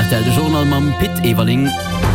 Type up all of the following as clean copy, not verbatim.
Aktuell de Journal mam Pitt Ewerling.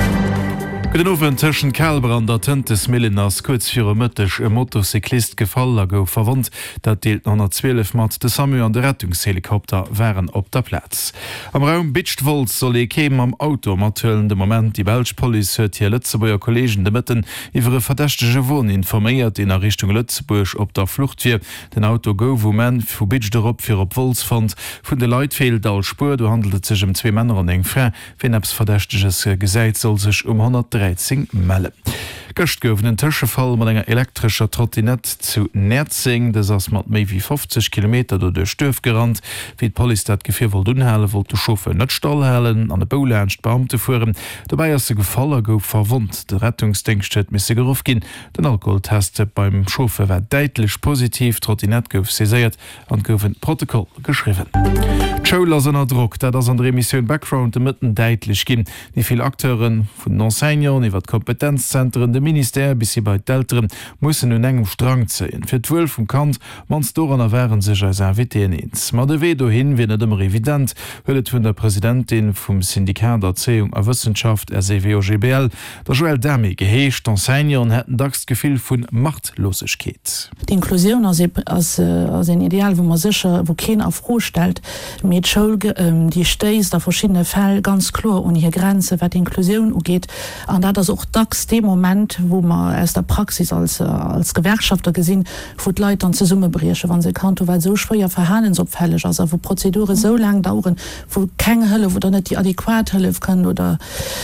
Den owen tschen Kalbrand der Tëntes Millen ass kurzfir mëttech e Motorcyklist gefaller gouf verwandt, dat deelt an 12 mat de Samu an de Rettungshelikopter wären op der Platz. Am Raum Bitchtwold soll e kéem am Auto matëllen de Moment die Belschpoli huet hier Lützeburger Kollegen de Mëtten iwwer e verdächtege Wohn informéiert in der Richtung Lützeburg op der Flucht wie. Den Auto gouf wo men vu Bitcht derop fir op Wolz fand vun de Leiitfehl all Spur, du handelt sech 2 Männer an eng Fré, wenn abs verdächteges gesäit soll sech 113 melle. Göcht gouf den Tëschefall mat enger elektrischer Trottinett zu Nerzing, des ass mat méi wie 50 km do de Stöf gerannt, wie d Poli dat Gefir wo dunhelle wo de Schofe net stallhellen an de Bouläncht Beamte fuhren. Dabei as se Gefaller gouf verwundt. De Rettungsdenksteet misse geuf ginn. Den Alkoholteste beim Schofe wär deitlich positiv, Trottinett gouf seséiert an goufen Protokoll geschriven. Scholassenner Druck, dat ass an der Emissionioun Background de Mëtten deitlich ginn. Wieviel Akteuren vun Enseignern iwwer Kompetenzzentren de Minister bis sie bei d'Älteren mussssen hun engem Strang zeien. Fir d'12 vum Kant mans Dorenner wären sech als Inviteenins. Ma de wee do hin wie net dem evident, hëllet vun der Präsidentin vum Syndikat der Erziehung a Wissenschaft RCWOGBL, der Joel Dami geheescht Enseignern hätten dacks Gefühl vun Machtlosigkeit. Die Inklusion as ein Ideal, wo man sicher wo kein aufrohstellt mit Schulge die Steis der verschiedene Fälle ganz klar und hier Grenze wat Inklusion geht an da das auch dacks dem Moment wo man aus der Praxis als Gewerkschafter gesehen wo Leute an zur Summe bresche wann sie kann weil so schwer verhalen so fällig also wo Prozedure so lang dauern wo keine Hölle wo dann nicht die adäquat Hölle können oder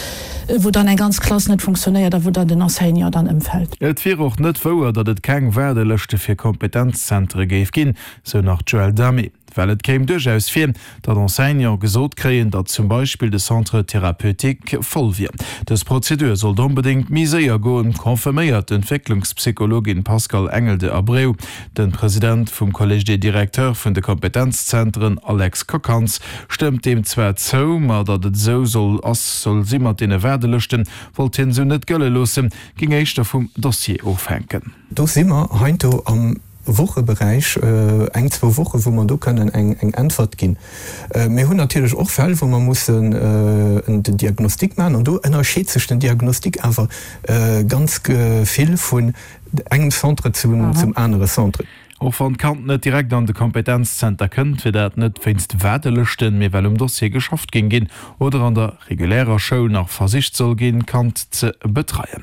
wo dann ein ganz Klasse nicht funktioniert, da wo dann den Enseignant dann empfällt. Et wäre auch nicht vor, dass es kein Werdelöschte für Kompetenzzentren geben, so nach Joel Dami. Weil es käme durchaus vor, dass Enseignant gesagt kriegen, dass zum Beispiel das Centre Therapeutik voll wird. Das Prozedur soll unbedingt sehr gehen, konfirmiert Entwicklungspsychologin Pascal Engel de Abreu, den Präsident vom Collège des Directeurs von den Kompetenzzentren Alex Kokans, stimmt dem zwar zu, aber dass es so soll sie mit den Werdelöschten, wollten sie nicht gölle lassen, ging ich vom Dossier aufhängen. Da sind wir heute am Wochebereich eng 2 Wochen, wo man do können eng Antwort gin. Wir hun natürlich auch Fälle, wo man muss den Diagnostik machen und du unterschied sich den Diagnostik einfach ganz viel von engem Centre zum anderen Centre. Auch van Kant net direkt an de Kompetenzzenter kënnt, fir dat net finst Wädelechten mir well Dossier geschafft gin oder an der regulärer Show nach Versicht soll gehen kann ze betreien.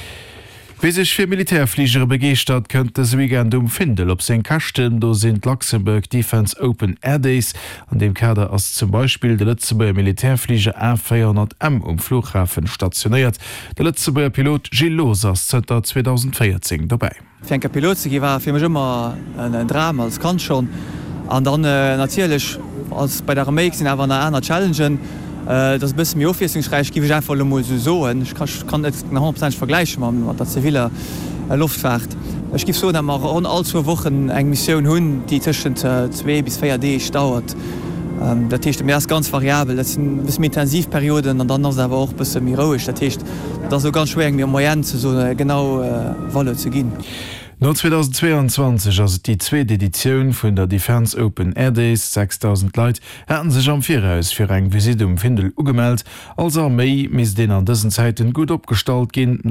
Wie sich für Militärfliegere begeert, könnte es weekend Findel op se Kachten, do sind Luxemburg Defense Open Air Days, an dem Kader als zum Beispiel der Lützeburger Militärflieger A400M Flughafen stationiert. Der Lützeburger Pilot Gilles Losas seit 2014 dabei. Für einen Pilot war für mich immer ein Drama, als kann schon. Und dann natürlich als bei der Armee sind aber eine Challenge. Das bis mir aufwesungsreich gi ich einfach so ich kann net 100% vergleichen mit der zivile Luftfahrt. Ich gif so an all 2 Wochen eng Mission hunn, die zwischen 2 bis 4 D dauert. Der Tisch erst ganz variabel, das sind bis Intensivperioden und dann aber auch bis mirroisch der Tisch das so ganz schwer mir Mo so genau Wolle zu gehen. No 2022 ass die zweite Edition vun der Defense Open Air Days 6000 Leiit hätten sech am Vierhaus fir eng Visit Findel ugemeldt, als Armee mis den an dessen Zeiten gut opgestalt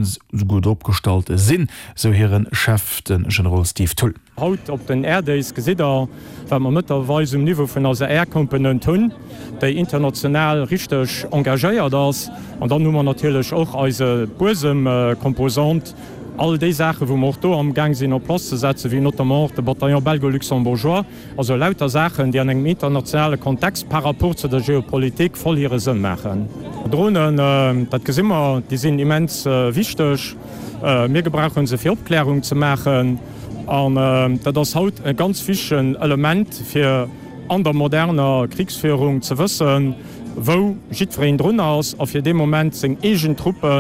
sinn, so hireieren Chef den General Steve Tull. Haut op den Air Days gesider, wenn man mitterweise im Niveau vun as Airkomponent hunn, déi international richtig engagéiert ass, an dann nummer natürlich auch als Bursem Komposant, all die Sachen, wo man hier am Gang sind, auf Platz zu setzen, wie notamment der Bataillon Belgo-Luxembourgeois, also lauter Sachen, die einen internationalen Kontext par rapport zu der Geopolitik voll ihre Sinn machen. Drohnen, das ist immer, die sind immens wichtig. Wir brauchen sie für Aufklärung zu machen. Und das ist halt ein ganz wichtiges Element für an der moderner Kriegsführung zu wissen, wo schiet für ihn drin aus, auf in dem Moment sind Truppen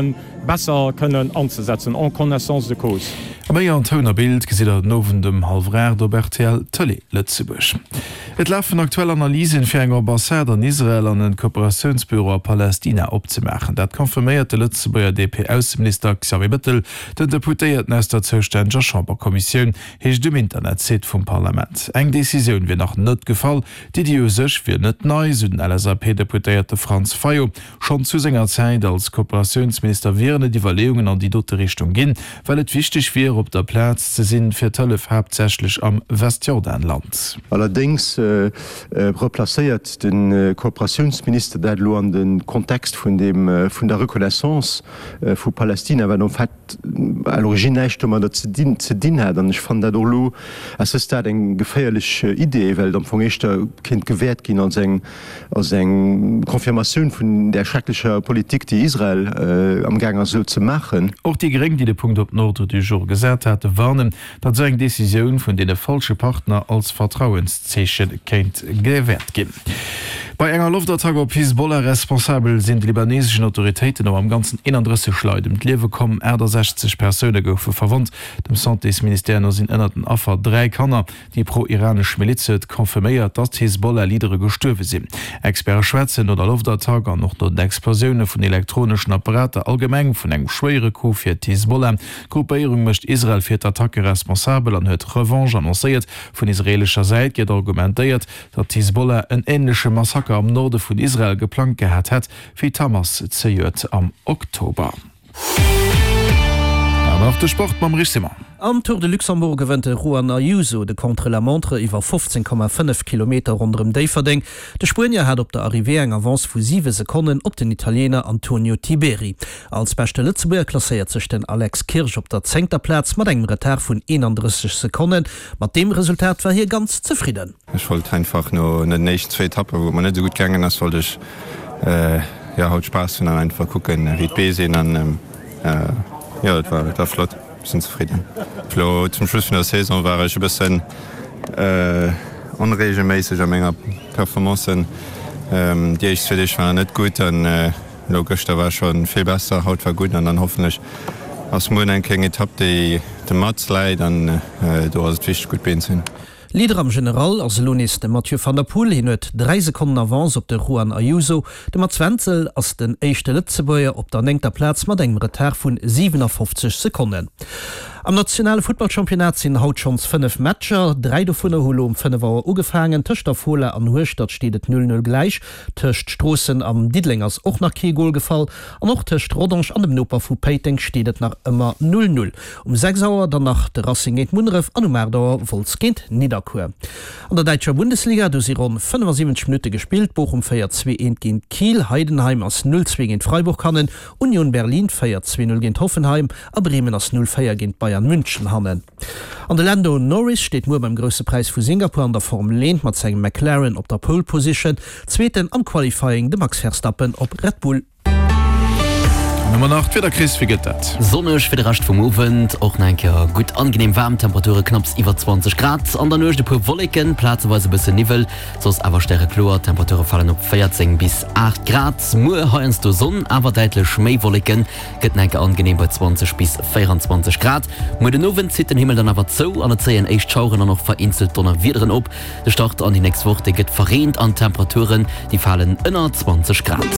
besser können anzusetzen en connaissance de cause. Am méier an Toner Bild gesi er nowen dem Halvrär do Bertel Tëlle Lëtzebusch. Et lafen aktuell Analysen fir eng Ambassader an Israel an den Kooperationsbüro Palästina opzemechen. Dat konfirméierte Lëtzebuer DP-Außenminister Xavier Bettel den deputéiert näster zoustäger Chamberkommissionun hech dem Internet seet vum Parlament. Eng Deciioun wie nach net gefall, Di sech fir net nei den LSAP-Deputéierte Franz Fayo schon zu senger Zeit als Kooperationsminister wären die Verleungen an die dotte Richtung ginn, weil et wichtig wie op der Platz ze sinn fir Tëllef hauptsächlich am Westjordanland. Allerdings replacéiert den Kooperationsminister dat lo an den Kontext vun der Reconnaissance vu Palästina, wenn alloriginéischt man dat ze dien hat, ich fand dat lo as dat eng geféierlich Idee, weil dann vuéischter kind gewährt gin als eng Konfirmationun vun der schrecklicher Politik, die Israel am Gang so zu machen. Auch die gering, die de Punkt op Nord du jour gesät hatte, warnen, dat se eng Deciioun vun de falsche Partner als Vertrauenszechen kenint gewährt gin. Bei enger Luftertag op Hisbollah responsabel sind die libanesischen Autoritäten am ganzen 31 Schleudem Liewe kommen 60 Personen goufe verwandt. Dem Santéministerium sind ënnerten Affer 3 Kanner, die pro-iranisch Milizet konfirméiert, dat Hisbollah Liedere gestürfe sinn. Expert Schwezen oder Luftertag an noch dort Explosionen vun elektronischen Apparate allgemeng vun eng schwere Coup fir Hisbollah. Gruppierung mecht Israel fir d'Attacke responsabel an huet Revanche annoncéiert. Vun israelischer Seite geht argumentéiert, dat Hisbollah en ähnliche Massaker am Norde vun Israel geplant gehät het, wie Thomas zeiert am Oktober. Auf de Sport mam Richsimmer. Am Tour de Luxembourg gewënte Juan Ayuso de Contre-la-Montre iwwer 15,5 km rondem Déiferding. De Spanier hat op der Arrivé eng Avance vu 7 Sekunden op den Italiener Antonio Tiberi. Als beste Lützeburger klassiert sech den Alex Kirsch op der 10. Platz mat engem Retard vun 31 Sekunden. Mat dem Resultat war hier ganz zufrieden. Ich wollte einfach nur den nächsten 2 Etappen, wo man net so gut gegangen ist, wollte ich haut Spaß und dann einfach gucken, wie B sehen an ja, das war flott. Sind zufrieden. Flo, zum Schluss von der Saison war ich ein bisschen unregelmäßig an meiner Performancen. Die ich für dich war nicht gut, dann logisch, da war schon viel besser, Haut war gut und dann hoffentlich aus dem Monat eine Etappe, die den Mats leidet, dann du hast es wichtig gut bin sind. Lieder am General als Lonis de Mathieu van der Poel hin huet 3 Sekunden Avance op de Juan Ayuso, de mat Zwenzel ass den eischchte Lützebäier op der 9. Platz mat engem Retard vun 57 Sekunden. Am nationale Footballchampionat sind haut schons 5 Matcher, 3 davon um 5 Uhr ugefangen, Töcht der Fohle an Huestadt steht 0-0 gleich, Töcht Strossen am Diedlingers auch nach Kegol gefallen, und auch Töcht Rodange an dem Noper vu Peiting steht nach immer 0-0. Um 6 Uhr danach der Racing geht Munref an Merdauer Volkskind Niederkur. An der Deutscher Bundesliga du sie rund 75 Minuten gespielt, Bochum feiert 2-1 gegen Kiel, Heidenheim als 0-2 gegen Freiburg kannen, Union Berlin feiert 2-0 gegen Hoffenheim, a Bremen als 0-4 gegen Bayern München hannen. An der Lando Norris steht nur beim größten Preis für Singapur an der Form lehnt mat seinem McLaren op der Pole Position, zweiten am Qualifying de Max Verstappen op Red Bull. Nummer 8 wieder Chris wie geht dat? Sonnech fir racht vom Movent och enker gut angenehm warm Temperature knapps iwwer 20 Grad an der nochte pu Wolken plazeweise bis Nivel sos awer sterre Chlor Temperature fallen op 14 bis 8 Grad Mu heuens du Sonn awer deitle Schmeewolken gëtt enke angenehm bei 20 bis 24 Grad Mo den Nowen zit den Himmel dann awer zo an der zeien echt Schauren noch vereinzelt donner wieieren op de Start an die nächste Woche gëtt verrent an Temperaturen die fallen ënner 20 Grad.